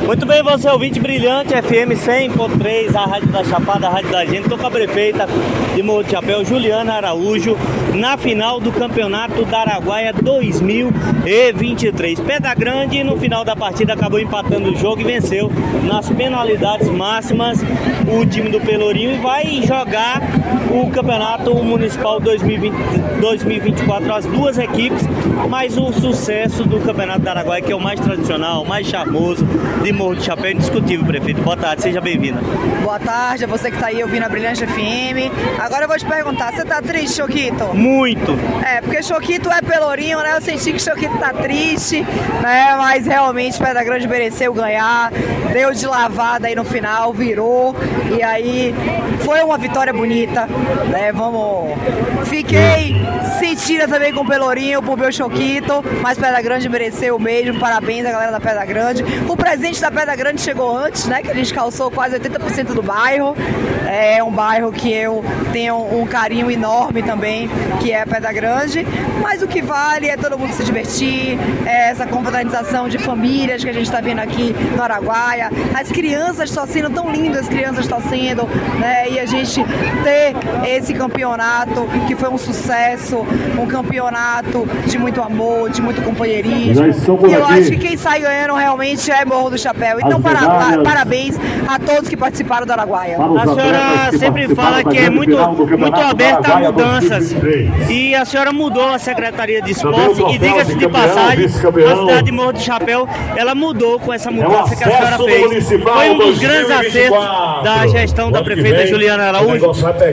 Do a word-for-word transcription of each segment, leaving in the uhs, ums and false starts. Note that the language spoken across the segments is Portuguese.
Muito bem, você ouvinte brilhante, F M cem ponto três, a Rádio da Chapada, a Rádio da Gente. Estou com a prefeita de Morro do Chapéu, Juliana Araújo, na final do Campeonato da Araguaia dois mil e vinte e três. Pedra Grande, no final da partida, acabou empatando o jogo e venceu nas penalidades máximas o time do Pelourinho e vai jogar o Campeonato Municipal dois mil e vinte, dois mil e vinte e quatro, as duas equipes, mas o sucesso do Campeonato da Araguaia, que é o mais tradicional, o mais charmoso de Morro do Chapéu, indiscutível, prefeito. Boa tarde, seja bem-vinda. Boa tarde, a você que está aí ouvindo a Brilhante F M. Agora eu vou te perguntar, você tá triste, Choquito? Muito. É, porque Choquito é Pelourinho, né? Eu senti que Choquito tá triste, né? Mas realmente Pedra Grande mereceu ganhar, deu de lavada aí no final, virou, e aí foi uma vitória bonita, né? Vamos... Fiquei sentida também com o Pelourinho por meu Choquito, mas Pedra Grande mereceu mesmo, parabéns à galera da Pedra Grande. O presente da Pedra Grande chegou antes, né? Que a gente calçou quase oitenta por cento do bairro. É um bairro que eu tenho um carinho enorme também, que é Pedra Grande. Mas o que vale é todo mundo se divertir, é essa confraternização de famílias que a gente está vendo aqui no Araguaia. As crianças torcendo, tão lindas as crianças torcendo, né? E a gente ter esse campeonato que foi um sucesso, um campeonato de muito amor, de muito companheirismo. E eu acho que quem sai ganhando realmente é Morro do Chapéu. Então, para, parabéns a todos que participaram do Araguaia. A senhora sempre fala que é muito, muito aberta a mudanças. E a senhora mudou a Secretaria de Esporte e, diga-se de passagem, a cidade de Morro do Chapéu, ela mudou com essa mudança que a senhora fez. Foi um dos grandes acertos da gestão da prefeita Juliana Araújo.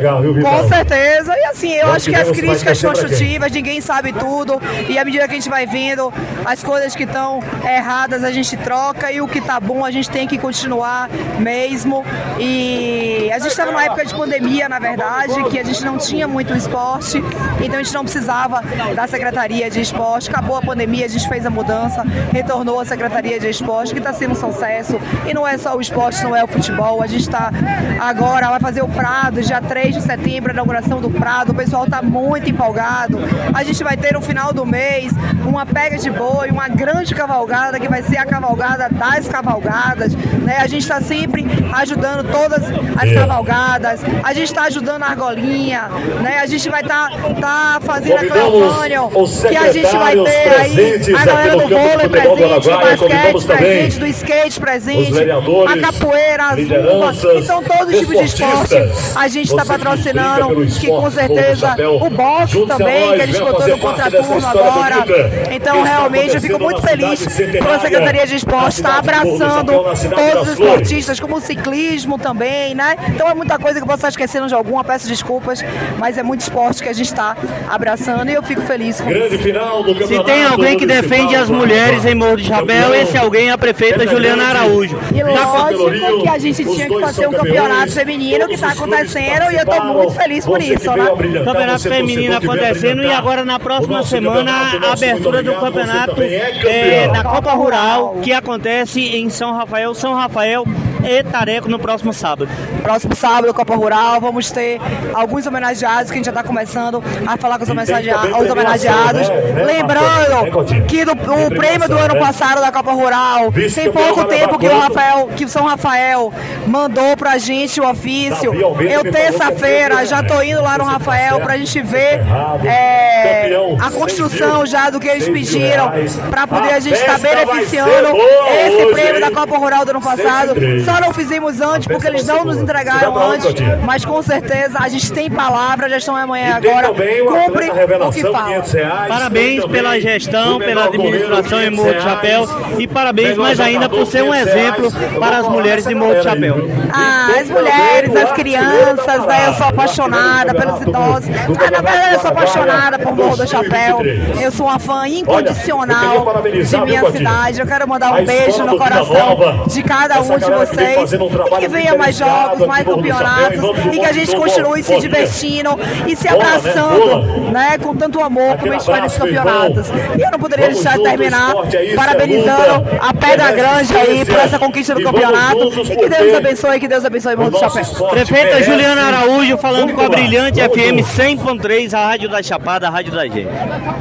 Com certeza. E assim, eu acho que as críticas são construtivas, ninguém sabe tudo. E à medida que a gente vai vendo as coisas que estão erradas, a gente troca, e o que está bom a gente tem que continuar mesmo. E a gente estava numa época de pandemia, na verdade, que a gente não tinha muito esporte, então a gente não precisava da Secretaria de Esporte. Acabou a pandemia, a gente fez a mudança, retornou a Secretaria de Esporte, que está sendo um sucesso. E não é só o esporte, não é o futebol. A gente está agora, vai fazer o Prado, dia três de setembro, a inauguração do Prado. O pessoal está muito empolgado. A gente vai ter no final do mês uma pega de boi, uma grande cavalgada, que vai ser a cavalgada das cavalgadas, né? A gente está sempre ajudando todas as cavalgadas, a gente está ajudando a Argolinha, né? A gente vai estar tá, tá fazendo a Cleofânia, que a gente vai ter aí a galera do vôlei presente, do basquete presente, do skate presente, a capoeira, a zumba. Então todo tipo de esporte a gente está patrocinando, que com certeza o boxe também, que a gente botou no contraturno agora. Então realmente eu fico muito feliz com a Secretaria de Esporte estar abraçando todos os esportistas, como o ciclismo também, né? Então é muita coisa que eu posso estar esquecendo de alguma, peço desculpas, mas é muito esporte que a gente está abraçando e eu fico feliz com isso. Se tem alguém que defende as mulheres em Morro do Chapéu, esse alguém é a prefeita Juliana Araújo. E lógico que a gente tinha que fazer um campeonato feminino que está acontecendo e eu estou muito feliz por isso, né? Campeonato feminino acontecendo e agora na próxima semana a abertura do campeonato é, da Copa Rural, que acontece em São Rafael, São Rafael e Tareco no próximo sábado. Próximo sábado, Copa Rural, vamos ter alguns homenageados, que a gente já está começando a falar com os homenageados. Os homenageados. Lembrando que no, o prêmio do ano passado da Copa Rural, tem pouco tempo que o, Rafael, que o São Rafael mandou pra gente o ofício. Eu, terça-feira, já tô indo lá no Rafael pra gente ver é, a construção já do que eles pediram, pra poder a gente estar tá beneficiando esse prêmio da Copa Rural do ano passado. Só não fizemos antes porque eles não nos entregaram antes, mas com certeza a gente tem palavra, a gestão é amanhã agora, cumpre o que fala. Parabéns pela gestão, pela administração em Morro do Chapéu e parabéns mais ainda por ser um exemplo para as mulheres de Morro do Chapéu. Ah, as mulheres, as crianças, né? Eu sou apaixonada pelos idosos. Ah, na verdade eu sou apaixonada por Morro do Chapéu. Eu sou uma fã incondicional de minha cidade. Eu quero mandar um beijo no coração de cada um de vocês. E que venha mais jogos, mais campeonatos e que a gente continue se divertindo e se abraçando, né? Com tanto amor como a gente faz nesses campeonatos. E eu não poderia deixar de terminar parabenizando a Pedra Grande aí por essa conquista do campeonato. E que Deus abençoe, que Deus abençoe Morro do Chapéu. Prefeita Juliana Araújo falando com a Brilhante F M cem ponto três, a Rádio da Chapada, a Rádio da Gente.